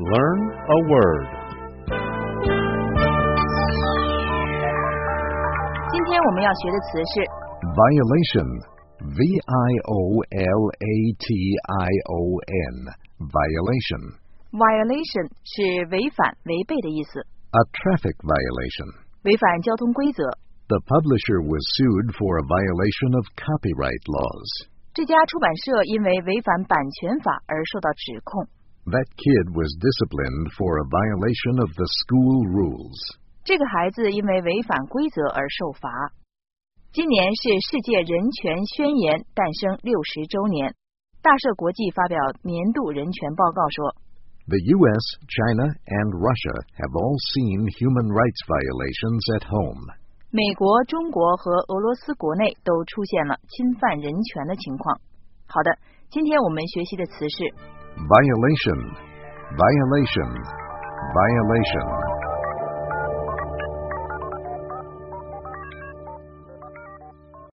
Learn a word. 今天我们要学的词是 Violation. V-I-O-L-A-T-I-O-N. Violation. violation 是违反、违背的意思。 A traffic violation. 违反交通规则。 The publisher was sued for a violation of copyright laws. 这家出版社因为违反版权法而受到指控。 That kid was disciplined for a violation of the school rules. 这个孩子因为违反规则而受罚。今年是世界人权宣言诞生60周年。大社国际发表年度人权报告说 The U.S., China, and Russia have all seen human rights violations at home. 美国、中国和俄罗斯国内都出现了侵犯人权的情况。好的，今天我们学习的词是 Violation. Violation. Violation.